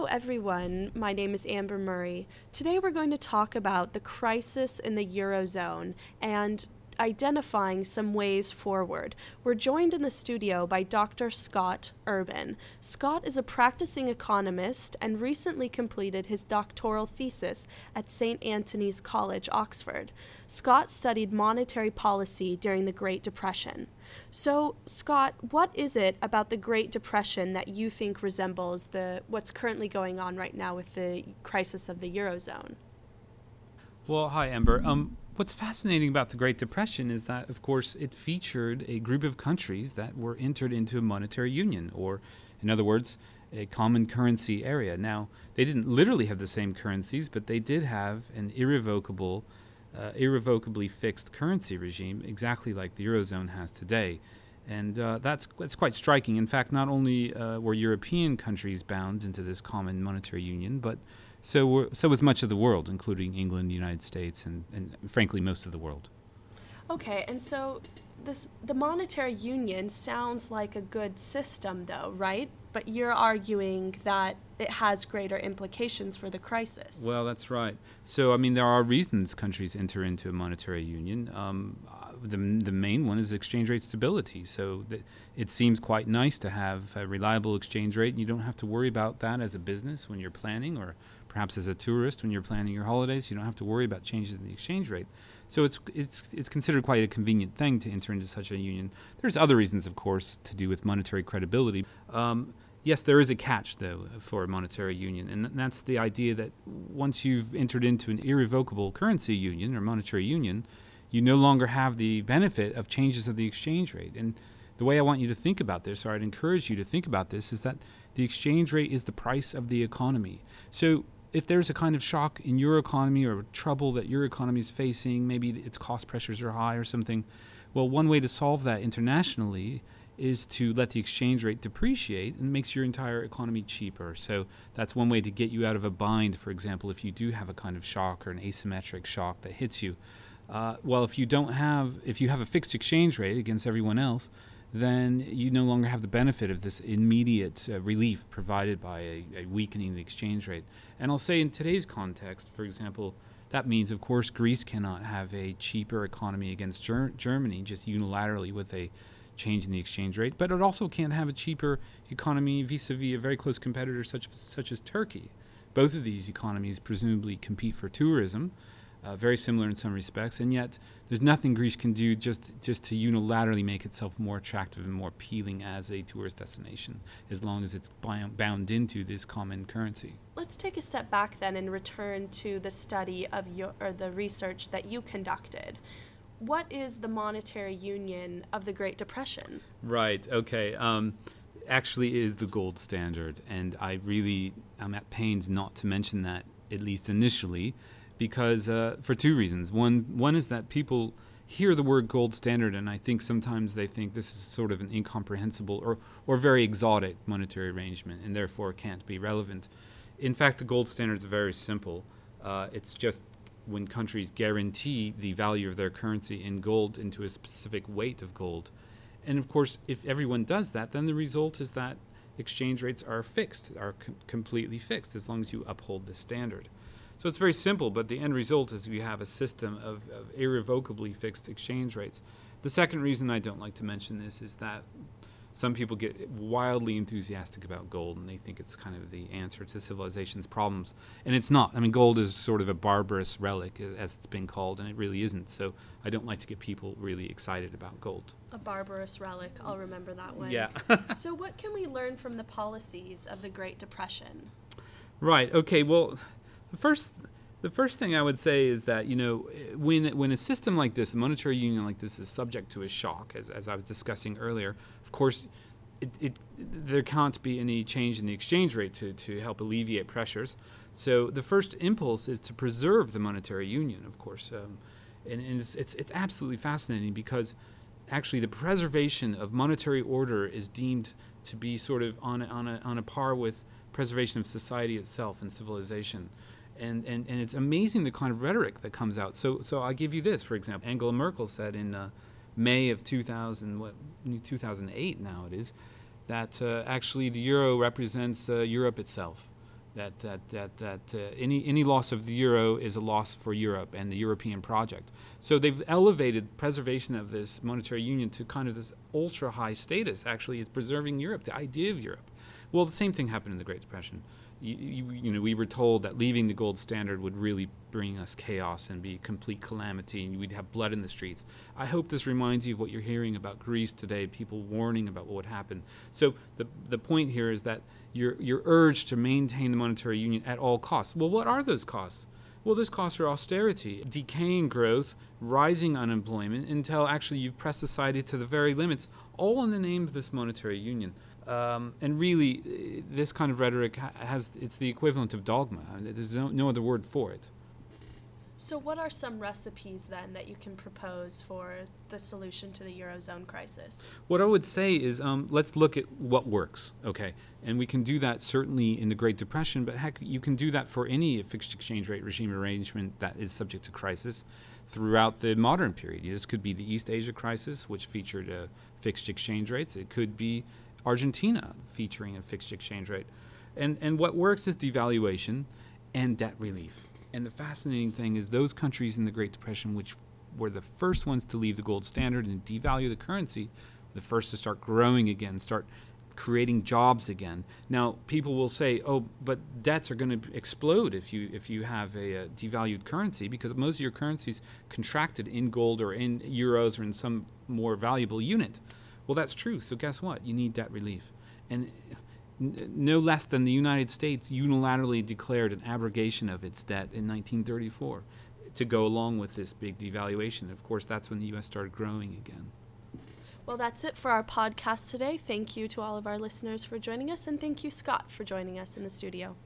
Hello, everyone. My name is Amber Murray. Today we're going to talk about the crisis in the Eurozone and identifying some ways forward. We're joined in the studio by Dr. Scott Urban. Scott is a practicing economist and recently completed his doctoral thesis at St. Antony's College, Oxford. Scott studied monetary policy during the Great Depression. So, Scott, what is it about the Great Depression that you think resembles what's currently going on right now with the crisis of the Eurozone? Well, hi, Amber. What's fascinating about the Great Depression is that, of course, it featured a group of countries that were entered into a monetary union, or, in other words, a common currency area. Now, they didn't literally have the same currencies, but they did have an irrevocably fixed currency regime, exactly like the Eurozone has today. And that's quite striking. In fact, not only were European countries bound into this common monetary union, but so was much of the world, including England, the United States, and frankly, most of the world. Okay, and so the monetary union sounds like a good system, though, right? But you're arguing that it has greater implications for the crisis. Well, that's right. So, I mean, there are reasons countries enter into a monetary union. The main one is exchange rate stability. So it seems quite nice to have a reliable exchange rate, and you don't have to worry about that as a business when you're planning, or perhaps as a tourist when you're planning your holidays. You don't have to worry about changes in the exchange rate. So it's considered quite a convenient thing to enter into such a union. There's other reasons, of course, to do with monetary credibility. Yes, there is a catch, though, for a monetary union, and that's the idea that once you've entered into an irrevocable currency union or monetary union, you no longer have the benefit of changes of the exchange rate. And the way I want you to think about this, or I'd encourage you to think about this, is that the exchange rate is the price of the economy. So if there's a kind of shock in your economy or trouble that your economy is facing, maybe its cost pressures are high or something, well, one way to solve that internationally is to let the exchange rate depreciate, and makes your entire economy cheaper. So that's one way to get you out of a bind, for example, if you do have a kind of shock or an asymmetric shock that hits you. Well, if you have a fixed exchange rate against everyone else, then you no longer have the benefit of this immediate relief provided by a weakening the exchange rate. And I'll say in today's context, for example, that means, of course, Greece cannot have a cheaper economy against Germany just unilaterally with a change in the exchange rate, but it also can't have a cheaper economy vis-a-vis a very close competitor such as Turkey. Both of these economies presumably compete for tourism, very similar in some respects, and yet there's nothing Greece can do just to unilaterally make itself more attractive and more appealing as a tourist destination, as long as it's bound into this common currency. Let's take a step back then and return to the study of the research that you conducted. What is the monetary union of the Great Depression? Right, okay. Actually is the gold standard, and I'm at pains not to mention that, at least initially, because for two reasons. One is that people hear the word gold standard, and I think sometimes they think this is sort of an incomprehensible or very exotic monetary arrangement, and therefore can't be relevant. In fact, the gold standard is very simple. It's just when countries guarantee the value of their currency in gold into a specific weight of gold. And of course, if everyone does that, then the result is that exchange rates are fixed, completely fixed, as long as you uphold the standard. So it's very simple, but the end result is you have a system of irrevocably fixed exchange rates. The second reason I don't like to mention this is that some people get wildly enthusiastic about gold, and they think it's kind of the answer to civilization's problems. And it's not. I mean, gold is sort of a barbarous relic, as it's been called, and it really isn't. So I don't like to get people really excited about gold. A barbarous relic. I'll remember that one. Yeah. So what can we learn from the policies of the Great Depression? Right. Okay. Well, the first thing I would say is that, when a system like this, a monetary union like this, is subject to a shock, as I was discussing earlier, of course, there can't be any change in the exchange rate to help alleviate pressures. So the first impulse is to preserve the monetary union, of course. And it's absolutely fascinating, because actually the preservation of monetary order is deemed to be sort of on a par with preservation of society itself and civilization. And it's amazing the kind of rhetoric that comes out. So I'll give you this, for example. Angela Merkel said in May of 2008 now it is, that actually the euro represents Europe itself. Any loss of the euro is a loss for Europe and the European project. So they've elevated preservation of this monetary union to kind of this ultra high status. Actually, it's preserving Europe, the idea of Europe. Well, the same thing happened in the Great Depression. We were told that leaving the gold standard would really bring us chaos and be complete calamity, and we'd have blood in the streets. I hope this reminds you of what you're hearing about Greece today, people warning about what would happen. So the point here is that you're urged to maintain the monetary union at all costs. Well, what are those costs? Well, those costs are austerity, decaying growth, rising unemployment, until actually you've pressed society to the very limits, all in the name of this monetary union. And really, this kind of rhetoric it's the equivalent of dogma. There's no other word for it. So what are some recipes then that you can propose for the solution to the Eurozone crisis? What I would say is let's look at what works, okay? And we can do that certainly in the Great Depression, but heck, you can do that for any fixed exchange rate regime arrangement that is subject to crisis throughout the modern period. This could be the East Asia crisis, which featured fixed exchange rates. It could be Argentina featuring a fixed exchange rate. And what works is devaluation and debt relief. And the fascinating thing is those countries in the Great Depression, which were the first ones to leave the gold standard and devalue the currency, the first to start growing again, start creating jobs again. Now, people will say, oh, but debts are going to explode if you have a devalued currency, because most of your currencies contracted in gold or in euros or in some more valuable unit. Well, that's true. So guess what? You need debt relief. And no less than the United States unilaterally declared an abrogation of its debt in 1934 to go along with this big devaluation. Of course, that's when the U.S. started growing again. Well, that's it for our podcast today. Thank you to all of our listeners for joining us, and thank you, Scott, for joining us in the studio.